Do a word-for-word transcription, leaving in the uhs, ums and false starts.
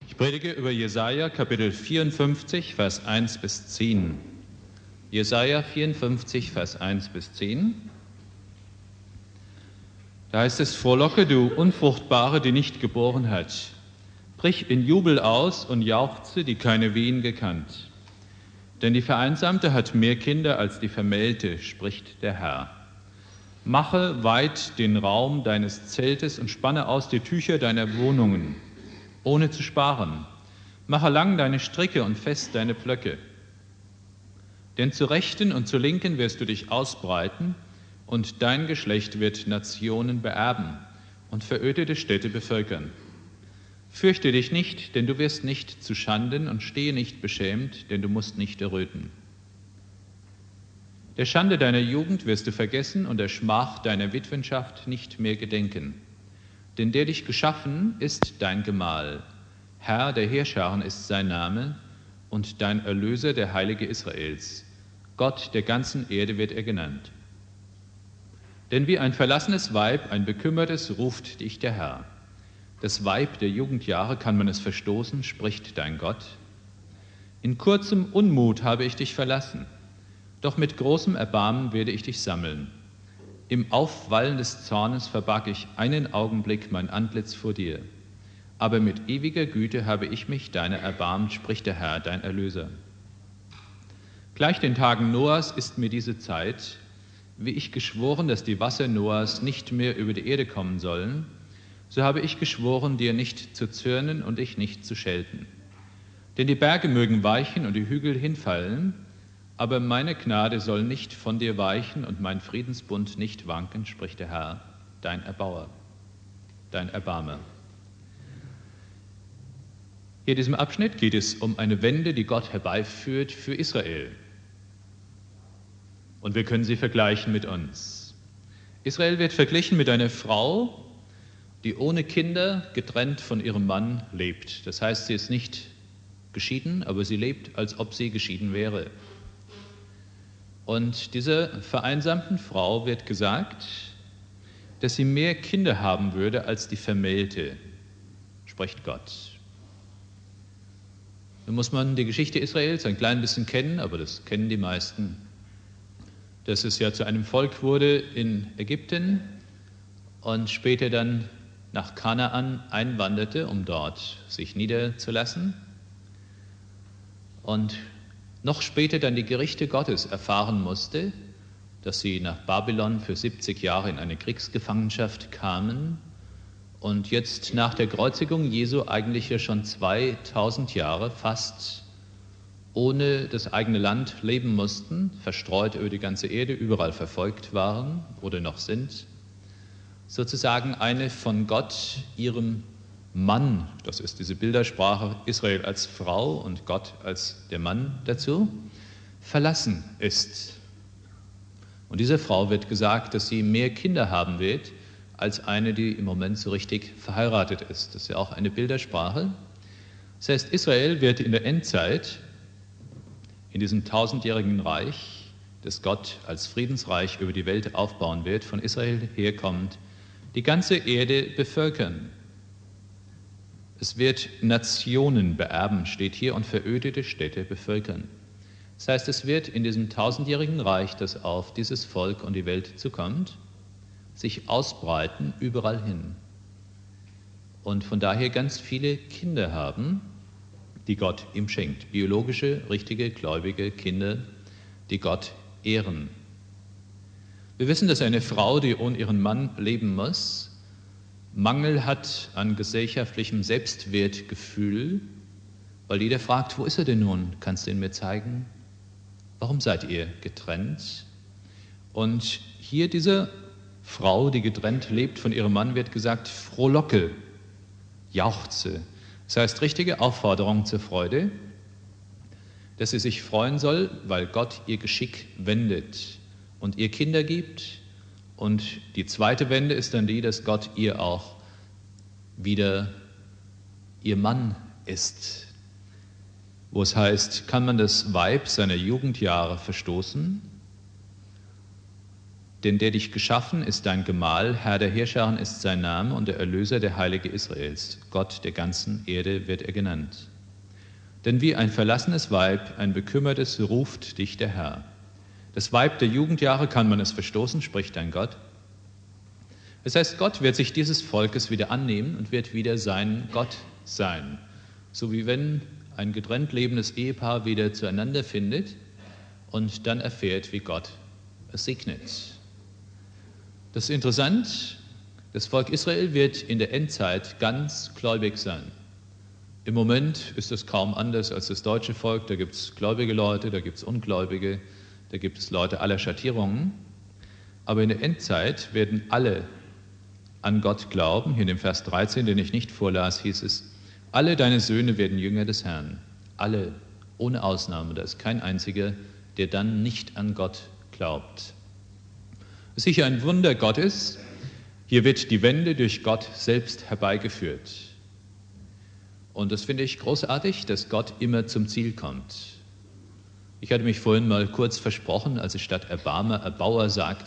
Ich predige über Jesaja, Kapitel vierundfünfzig, Vers eins bis zehn. Jesaja vierundfünfzig, Vers eins bis zehn. Da heißt es: Frohlocke, du Unfruchtbare, die nicht geboren hat. Brich in Jubel aus und jauchze, die keine Wehen gekannt. Denn die Vereinsamte hat mehr Kinder als die Vermählte, spricht der Herr. Mache weit den Raum deines Zeltes und spanne aus die Tücher deiner Wohnungen, ohne zu sparen. Mache lang deine Stricke und fest deine Pflöcke. Denn zur Rechten und zur Linken wirst du dich ausbreiten, und dein Geschlecht wird Nationen beerben und verödete Städte bevölkern. Fürchte dich nicht, denn du wirst nicht zu Schanden, und stehe nicht beschämt, denn du musst nicht erröten. Der Schande deiner Jugend wirst du vergessen und der Schmach deiner Witwenschaft nicht mehr gedenken. Denn der dich geschaffen ist dein Gemahl. Herr der Heerscharen ist sein Name und dein Erlöser, der Heilige Israels. Gott der ganzen Erde wird er genannt. Denn wie ein verlassenes Weib, ein bekümmertes, ruft dich der Herr. Das Weib der Jugendjahre, kann man es verstoßen, spricht dein Gott. In kurzem Unmut habe ich dich verlassen, doch mit großem Erbarmen werde ich dich sammeln. Im Aufwallen des Zornes verbarg ich einen Augenblick mein Antlitz vor dir. Aber mit ewiger Güte habe ich mich deiner erbarmt, spricht der Herr, dein Erlöser. Gleich den Tagen Noahs ist mir diese Zeit, wie ich geschworen, dass die Wasser Noahs nicht mehr über die Erde kommen sollen, so habe ich geschworen, dir nicht zu zürnen und dich nicht zu schelten. Denn die Berge mögen weichen und die Hügel hinfallen, aber meine Gnade soll nicht von dir weichen und mein Friedensbund nicht wanken, spricht der Herr, dein Erbauer, dein Erbarmer. Hier in diesem Abschnitt geht es um eine Wende, die Gott herbeiführt für Israel. Und wir können sie vergleichen mit uns. Israel wird verglichen mit einer Frau, die ohne Kinder getrennt von ihrem Mann lebt. Das heißt, sie ist nicht geschieden, aber sie lebt, als ob sie geschieden wäre. Und dieser vereinsamten Frau wird gesagt, dass sie mehr Kinder haben würde als die Vermählte, spricht Gott. Nun muss man die Geschichte Israels ein klein bisschen kennen, aber das kennen die meisten, dass es ja zu einem Volk wurde in Ägypten und später dann nach Kanaan einwanderte, um dort sich niederzulassen. Und noch später dann die Gerichte Gottes erfahren musste, dass sie nach Babylon für siebzig Jahre in eine Kriegsgefangenschaft kamen und jetzt nach der Kreuzigung Jesu eigentlich ja schon zweitausend Jahre fast ohne das eigene Land leben mussten, verstreut über die ganze Erde, überall verfolgt waren oder noch sind. Sozusagen eine von Gott, ihrem Mann, das ist diese Bildersprache, Israel als Frau und Gott als der Mann dazu, verlassen ist. Und dieser Frau wird gesagt, dass sie mehr Kinder haben wird, als eine, die im Moment so richtig verheiratet ist. Das ist ja auch eine Bildersprache. Das heißt, Israel wird in der Endzeit, in diesem tausendjährigen Reich, das Gott als Friedensreich über die Welt aufbauen wird, von Israel herkommend, die ganze Erde bevölkern. Es wird Nationen beerben, steht hier, und verödete Städte bevölkern. Das heißt, es wird in diesem tausendjährigen Reich, das auf dieses Volk und die Welt zukommt, sich ausbreiten überall hin. Und von daher ganz viele Kinder haben, die Gott ihm schenkt. Biologische, richtige, gläubige Kinder, die Gott ehren. Wir wissen, dass eine Frau, die ohne ihren Mann leben muss, Mangel hat an gesellschaftlichem Selbstwertgefühl, weil jeder fragt, wo ist er denn nun? Kannst du ihn mir zeigen? Warum seid ihr getrennt? Und hier diese Frau, die getrennt lebt von ihrem Mann, wird gesagt, frohlocke, jauchze. Das heißt, richtige Aufforderung zur Freude, dass sie sich freuen soll, weil Gott ihr Geschick wendet und ihr Kinder gibt. Und die zweite Wende ist dann die, dass Gott ihr auch wieder ihr Mann ist. Wo es heißt, kann man das Weib seiner Jugendjahre verstoßen? Denn der dich geschaffen, ist dein Gemahl, Herr der Heerscharen ist sein Name und der Erlöser, der Heilige Israels. Gott der ganzen Erde wird er genannt. Denn wie ein verlassenes Weib, ein bekümmertes, ruft dich der Herr. Das Weib der Jugendjahre, kann man es verstoßen, spricht dein Gott. Das heißt, Gott wird sich dieses Volkes wieder annehmen und wird wieder sein Gott sein. So wie wenn ein getrennt lebendes Ehepaar wieder zueinander findet und dann erfährt, wie Gott es segnet. Das ist interessant, das Volk Israel wird in der Endzeit ganz gläubig sein. Im Moment ist es kaum anders als das deutsche Volk, da gibt es gläubige Leute, da gibt es Ungläubige, da gibt es Leute aller Schattierungen. Aber in der Endzeit werden alle an Gott glauben. Hier in dem Vers dreizehn, den ich nicht vorlas, hieß es, alle deine Söhne werden Jünger des Herrn. Alle, ohne Ausnahme, da ist kein einziger, der dann nicht an Gott glaubt. Es ist sicher ein Wunder Gottes. Hier wird die Wende durch Gott selbst herbeigeführt. Und das finde ich großartig, dass Gott immer zum Ziel kommt. Ich hatte mich vorhin mal kurz versprochen, als ich statt Erbarmer Erbauer sagte.